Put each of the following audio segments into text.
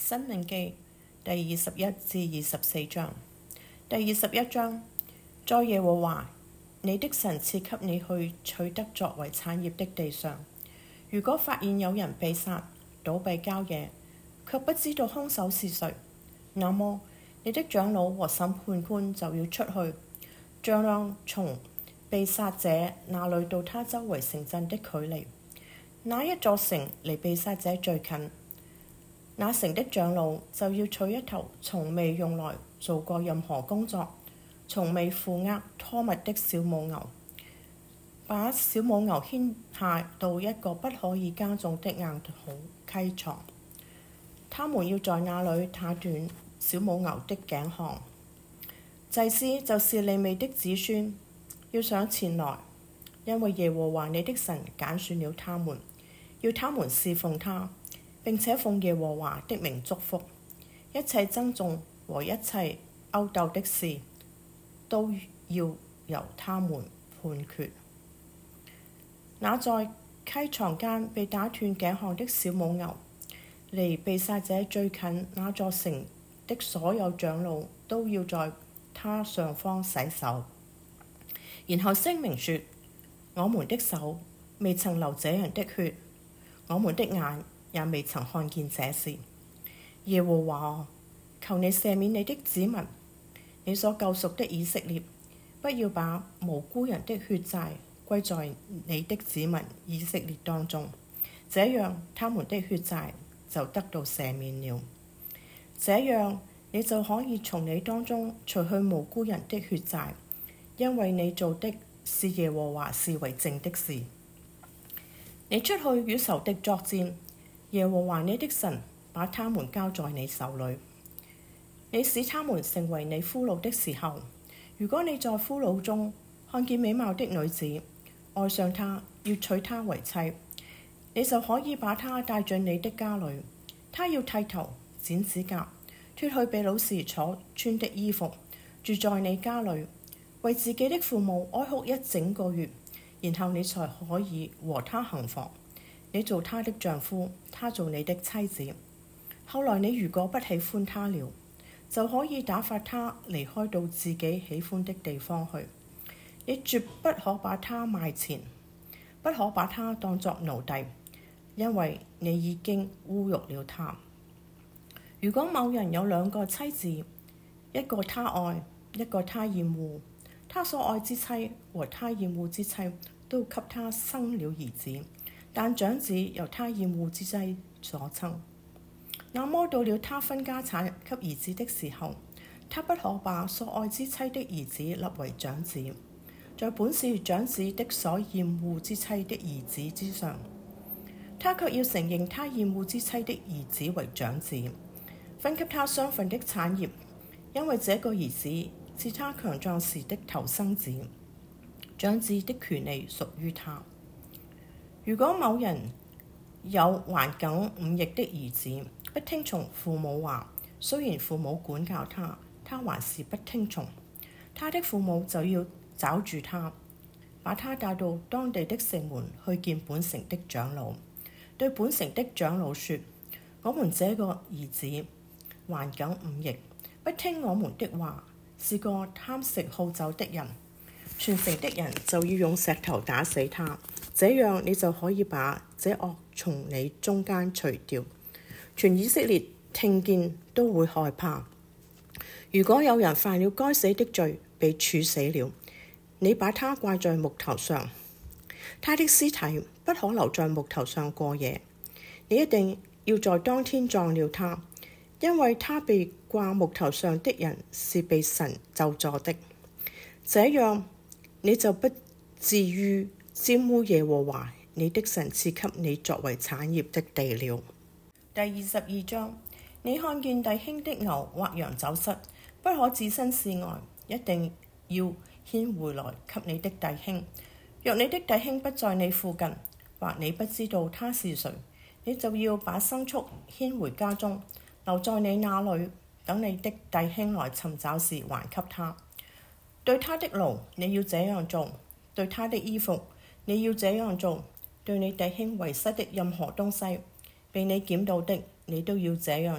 申命記第21至24章。第21章，在耶和華你的神賜給你去取得作為產業的地上，如果發現有人被殺倒斃郊野，卻不知道兇手是誰，那麼你的長老和審判官就要出去，丈量從被殺者那裏到他周圍城鎮的距離，哪一座城離被殺者最近，那城的長老就要取一頭從未用來做過任何工作、從未負軛拖物的小母牛，把小母牛牽下到一個不可以耕種的硬土溪床，他們要在那裏打斷小母牛的頸項。祭司就是利未的子孫，要上前來，因為耶和華你的神揀選了他們，要他們侍奉他，並且奉耶和華的名祝福。一切爭訟和一切勾鬥的事，都要由他們判決。那在溪床間被打斷頸項的小母牛，離被殺者最近那座城的所有長老都要在他上方洗手，然後聲明說：我們的手未曾流這樣的血，我們的眼也未曾看見這事。耶和華，求你赦免你的子民，你所救贖的以色列，不要把無辜人的血債歸在你的子民以色列當中，這樣他們的血債就得到赦免了。這樣你就可以從你當中除去無辜人的血債，因為你做的是耶和華視為正的事。你出去與仇敵作戰，耶和華你的神把他們交在你手裏。你使他們成為你俘虜的時候，如果你在俘虜中看見美貌的女子，愛上她，要娶她為妻，你就可以把她帶進你的家裏。她要剃頭、剪指甲，脫去被擄時所穿的衣服，住在你家裏，為自己的父母哀哭一整個月，然後你才可以和她行房。你做她的丈夫，她做你的妻子。後來你如果不喜歡她了，就可以打發她離開到自己喜歡的地方去。你絕不可把她賣錢，不可把她當作奴隸，因為你已經侮辱了她。如果某人有兩個妻子，一個他愛，一個他厭惡，他所愛之妻和他厭惡之妻都給他生了兒子，但長子由他厭惡之妻所生。那麼到了他分家產給兒子的時候，他不可把所愛之妻的兒子立為長子，在本是長子的所厭惡之妻的兒子之上，他卻要承認他厭惡之妻的兒子為長子，分給他雙份的產業，因為這個兒子是他強壯時的頭生子，長子的權利屬於他。如果某人有頑梗5役的兒子，不聽從父母話，雖然父母管教他，他還是不聽從，他的父母就要抓住他，把他帶到當地的城門去見本城的長老，對本城的長老說：我們這個兒子頑梗5役，不聽我們的話，是個貪食好酒的人。全城的人就要用石頭打死他，這樣你就可以把這惡從你中間除掉。全以色列聽見都會害怕。如果有人犯了該死的罪，被處死了，你把他掛在木頭上，他的屍體不可留在木頭上過夜，你一定要在當天葬了他，因為他被掛木頭上的人是被神咒詛的。這樣你就不至於玷污耶和華你的神賜給你作為產業的地了。第22章，你看見弟兄的牛或羊走失，不可置身事外，一定要牽回來給你的弟兄。若你的弟兄不在你附近，或你不知道他是誰，你就要把牲畜牽回家中，留在你那裏，等你的弟兄來尋找時還給他。對他的驢你要這樣做，對他的衣服你要這樣做，對你弟兄遺失的任何東西，被你撿到的，你都要這樣做。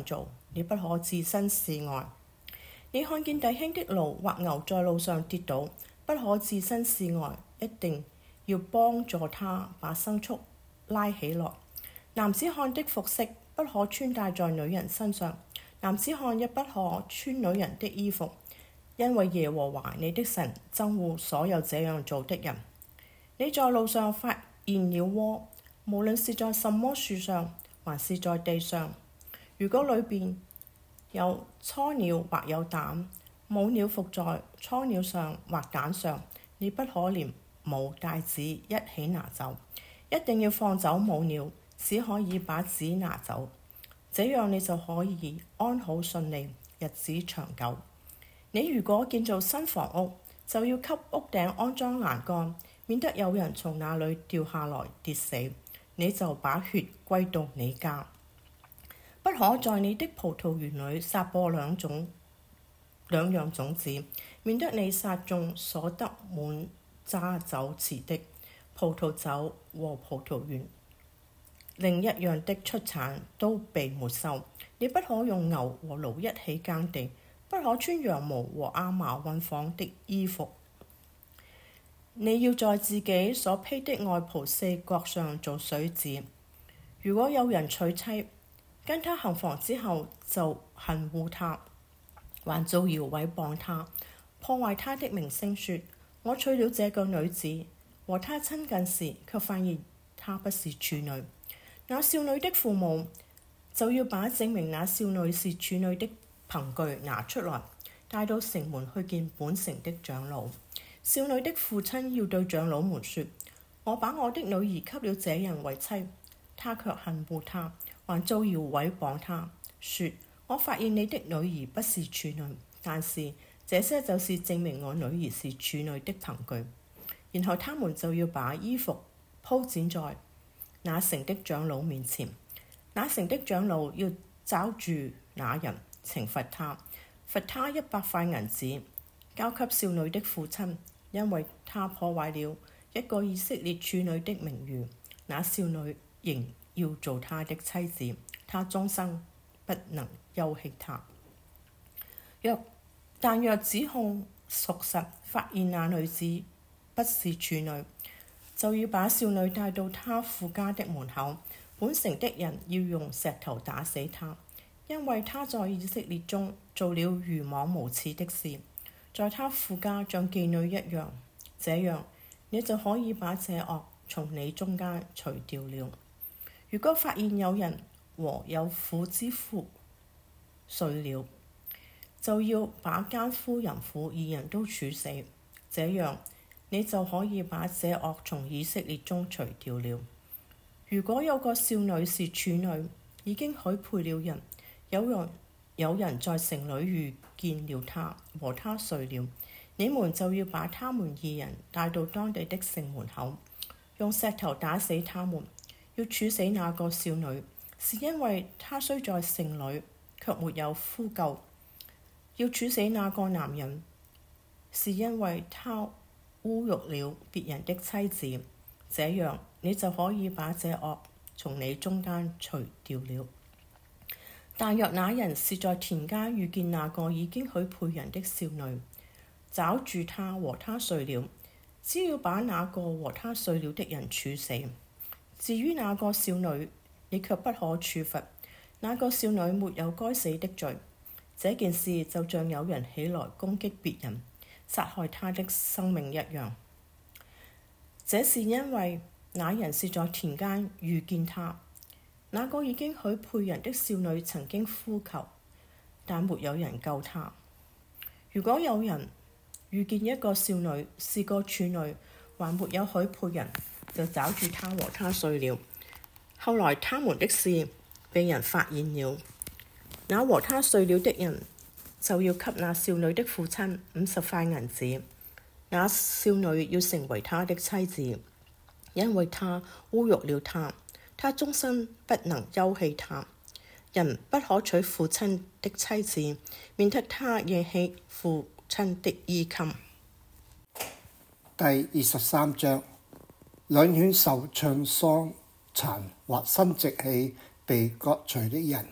你不可置身事外。你看見弟兄的驢或牛在路上跌倒，不可置身事外，一定要幫助他把牲畜拉起來。男子漢的服飾不可穿戴在女人身上，男子漢亦不可穿女人的衣服，因為耶和華你的神憎惡所有這樣做的人。你在路上發現鳥窩，無論是在什麼樹上，還是在地上，如果裏邊有雛鳥或有蛋，母鳥伏在雛鳥上或蛋上，你不可連母帶子一起拿走，一定要放走母鳥，只可以把子拿走，這樣你就可以安好順利，日子長久。你如果建造新房屋，就要給屋頂安裝欄杆，免得有人從那裡掉下來跌死，你就把血歸到你家。不可在你的葡萄園裡撒播兩樣種子，免得你撒種所得滿榨酒池的葡萄酒和葡萄園另一樣的出產都被沒收。你不可用牛和驢一起耕地，不可穿羊毛和亞麻混紡的衣服。你要在自己所披的外袍四角上做水子。如果有人娶妻，跟他行房之後就恨惡他，還造謠毀謗他，破壞他的名聲，說我娶了這個女子，和她親近時卻發現她不是處女，那少女的父母就要把證明那少女是處女的憑據拿出來，帶到城門去見本城的長老。少女的父親要對長老們說，我把我的女兒給了這人為妻，他卻恨惡她，還造謠毀謗他，說我發現你的女兒不是處女，但是這些就是證明我女兒是處女的憑據。然後他們就要把衣服鋪展在那城的長老面前，那城的長老要抓住那人，懲罰他，罰他100塊銀子，交給少女的父親，因為他破壞了一個以色列處女的名譽。那少女仍要做他的妻子，他終生不能休棄他。但若指控屬實，發現那女子不是處女，就要把少女帶到他父家的門口，本城的人要用石頭打死他，因為他在以色列中做了愚妄無恥的事，在他父家像妓女一樣。這樣你就可以把這惡從你中間除掉了。如果發現有人和有婦之夫睡了，就要把奸夫淫婦二人都處死，這樣你就可以把這惡從以色列中除掉了。如果有個少女是處女，已經許配了人，有人在城裡遇見了她，和她睡了，你們就要把他們二人帶到當地的城門口，用石頭打死他們。要處死那個少女，是因為她雖在城裡，卻沒有夫救。要處死那個男人，是因為他侮辱了別人的妻子。這樣你就可以把這惡從你中間除掉了。但若那人是在田間遇見那個已經許配人的少女，抓住她和她睡了，只要把那個和她睡了的人處死。至於那個少女，你卻不可處罰，那個少女沒有該死的罪。這件事就像有人起來攻擊別人，殺害他的生命一樣。這是因為那人是在田間遇見他，那個已經許配人的少女曾經呼求，但沒有人救她。如果有人遇見一個少女是個處女，還沒有許配人，就抓住她和她睡了，後來他們的事被人發現了，那和她睡了的人就要給那少女的父親50塊銀子，那少女要成為他的妻子，因為他侮辱了他，他終身不能休棄他。人不可娶父親的妻子，免得他惹起父親的衣襟。 第23章，兩犬受創傷殘或生殖器被割除的人，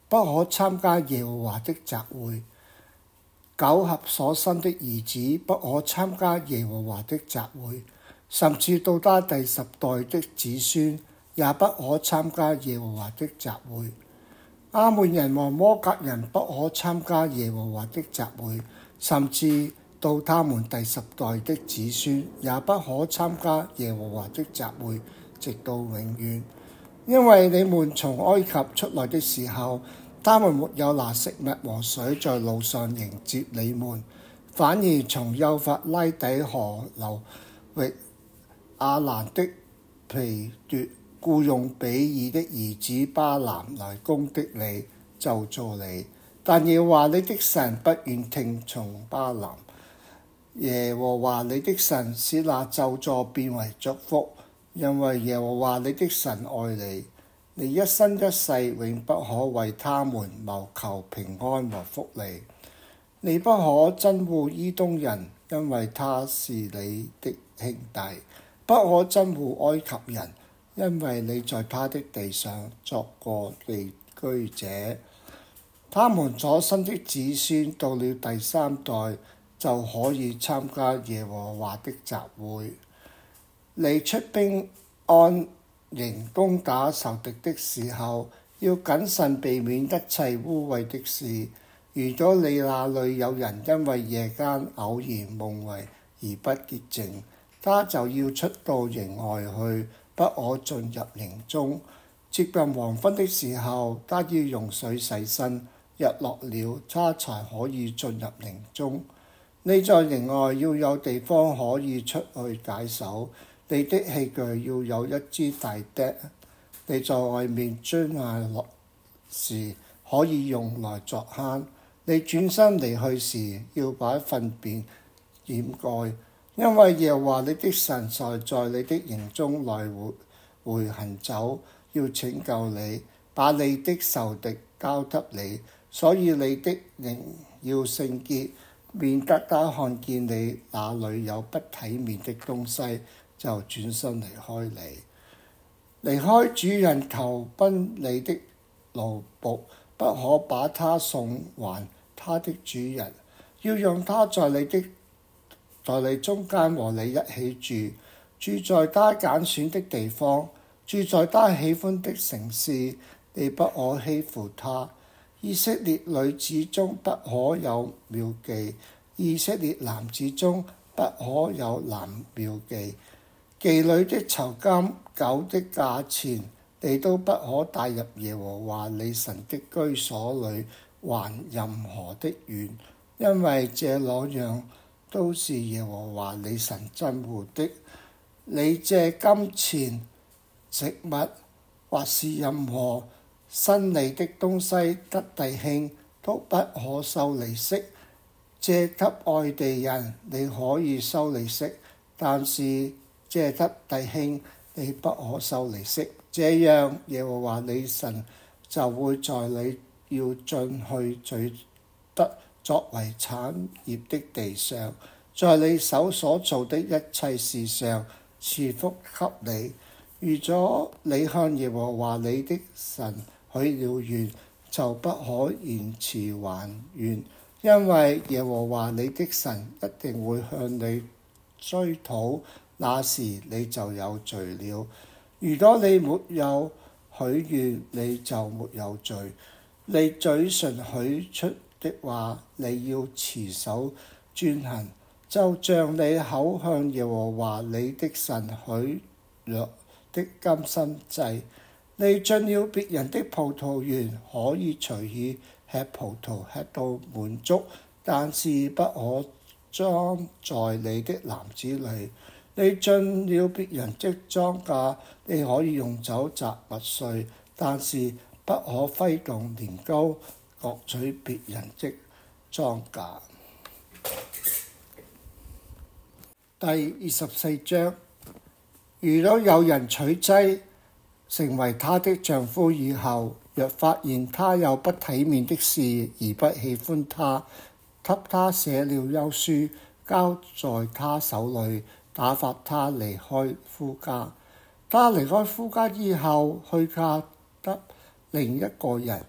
不可參加耶和華的集會。苟合所生的兒子不可參加耶和華的集會，甚至到他第10代的子孫也不可參加耶和華的集會。亞捫人和摩押人不可參加耶和華的集會，甚至到他們第10代的子孫也不可參加耶和華的集會，直到永遠。因為你們從埃及出來的時候，他們沒有拿食物和水在路上迎接你們，反而從幼發拉底河流域亞蘭的皮奪僱用比珥的兒子巴蘭來攻擊你，咒詛你。但耶和華你的神不願聽從巴蘭。耶和華你的神使那咒詛變為祝福，因為耶和華你的神愛你。你一生一世永不可為他們謀求平安和福利。你不可憎惡以東人，因為他是你的兄弟；不可憎惡埃及人，因為你在他的地上作過寄居者。他們所生的子孫到了第3代就可以參加耶和華的集會。你出兵安營攻打仇敵的時候，要謹慎避免一切污穢的事。如果你那裏有人因為夜間偶然夢遺而不潔淨，他就要出到營外去，不可進入營中。接近黃昏的時候，他要用水洗身，日落了，他才可以進入營中。你在營外要有地方可以出去解手。你的器具要有一支大笛，你在外面蹲下落時可以用來作坑。你轉身離去時，要把糞便掩蓋，因為耶和華你的神才在你的營中來回行走，要拯救你，把你的仇敵交給你。所以你的營要聖潔，免得他看見你那裏有不體面的東西，就轉身離開你。離開主人投奔你的奴僕，不可把他送還他的主人，要讓他在你中間和你一起住，住在他揀選的地方，住在他喜歡的城市。你不可欺負他。以色列女子中不可有廟妓，以色列男子中不可有男廟妓。妓女的酬金、狗的價錢，你都不可帶入耶和華你神的居所裏還任何的願，因為這兩樣都是耶和華你神憎惡的。你借金錢、食物或是任何新利的東西得弟兄，都不可收利息。借給外地人，你可以收利息，但是借給弟兄，你不可收利息。這樣耶和華你神就會在你要進去取得作為產業的地上，在你手所做的一切事上賜福給你。如果你向耶和華你的神許了願，就不可延遲還願，因為耶和華你的神一定會向你追討，那時你就有罪了。如果你沒有許願，你就沒有罪。你嘴唇許出的話，你要持守遵行，就像你口向耶和華你的神許諾的甘心祭。你進了別人的葡萄園，可以隨意吃葡萄，吃到滿足，但是不可裝在你的籃子裏。你進了別人的莊稼，你可以用酒榨麥穗，但是不可揮動年糕，攫取別人的莊稼。第24章，如果有人娶妻，成為她的丈夫以後，若發現她有不體面的事而不喜歡她，給她寫了休書，交在她手裏，打發她離開夫家。她離開夫家以後，去嫁得另一個人，而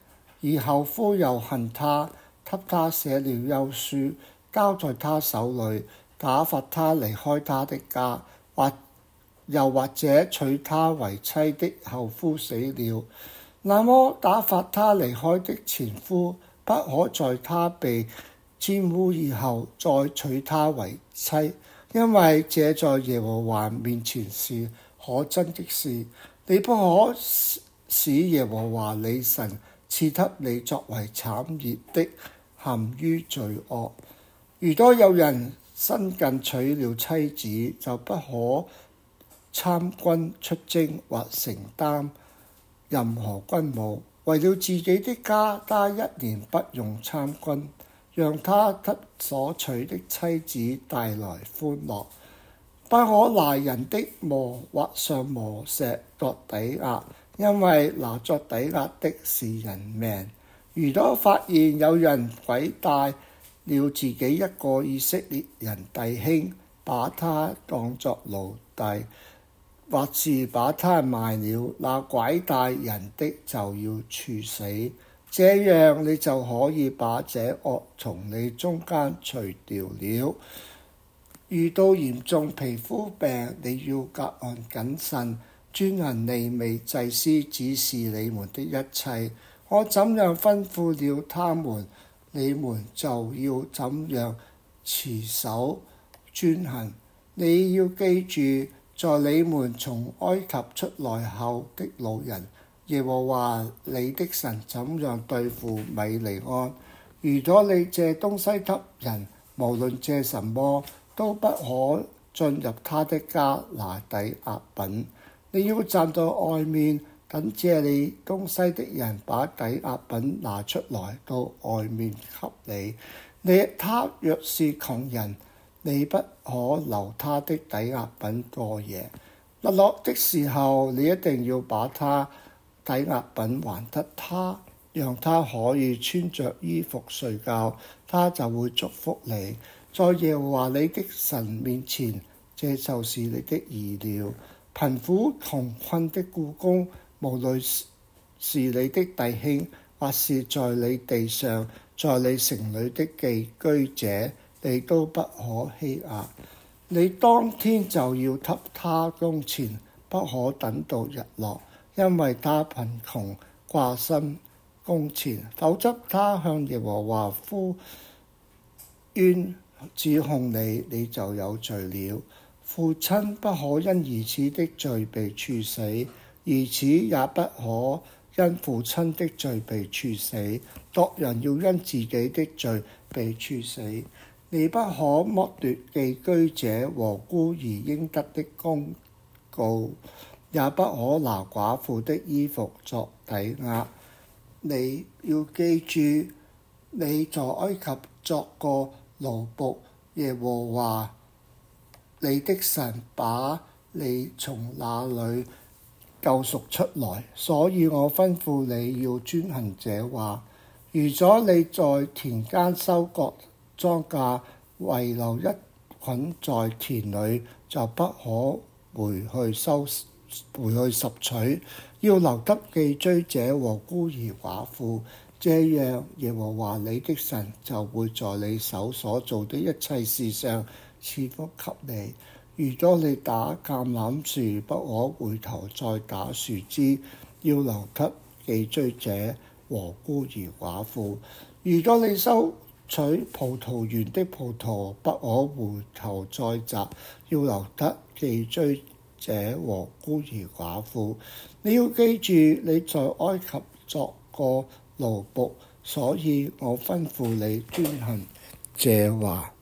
而後夫又恨他，給他寫了休書，交在他手裏，打發他離開他的家，又或者娶她為妻的後夫死了，那麼打發他離開的前夫不可在他被玷污以後再娶她為妻，因為這在耶和華面前是可憎的事。你不可使耶和華你神賜給你作為產業的陷於罪惡。如果有人新近娶了妻子，就不可參軍出征或承擔任何軍務。為了自己的家，他1年不用參軍，讓他給所娶的妻子帶來歡樂。不可拿人的磨或上磨石作抵押，因為拿作抵押的是人命。如果發現有人毀帶了自己一個以色列人弟兄，把他當作奴隸，或是把他賣了，那拐帶人的就要處死。這樣你就可以把這惡從你中間除掉了。遇到嚴重皮膚病，你要格外謹慎，遵行利未祭司指示你們的一切。我怎樣吩咐了他們，你們就要怎樣持守遵行。你要記住，在你們從埃及出來後的老人，耶和華你的神怎樣對付米利安。如果你借東西給人，無論借什麼，都不可進入他的家拿抵押品。你要站在外面，等借你東西的人把抵押品拿出來到外面給你。他若是窮人，你不可留他的抵押品過夜。日落的時候，你一定要把他抵押品還給他，讓他可以穿着衣服睡覺，他就會祝福你。在耶和華你的神面前，這就是你的義了。貧苦窮困的僱工，無論是你的弟兄，或是在你地上，在你城裏的寄居者，你都不可欺壓。你當天就要給他工錢，不可等到日落，因為他貧窮掛心工錢，否則他向耶和華呼冤指控你，你就有罪了。父親不可因兒子的罪被處死，兒子也不可因父親的罪被處死，各人要因自己的罪被處死。你不可剝奪寄居者和孤兒應得的公告，也不可拿寡婦的衣服作抵押。你要記住，你在埃及作過奴僕，耶和華你的神把你從那裏救贖出來，所以我吩咐你要遵行這話。如果你在田間收割莊稼，遺留一捆在田裏，就不可回去拾取，要留給寄居者和孤兒寡婦。這樣耶和華你的神就會在你手所做的一切事上賜福給你。如果你打橄欖樹，不可回頭再打樹枝，要留給寄居者和孤兒寡婦。如果你收取葡萄園的葡萄，不可回頭再摘，要留給寄居者和孤兒寡婦。你要記住，你在埃及作過奴僕，所以我吩咐你遵行這話。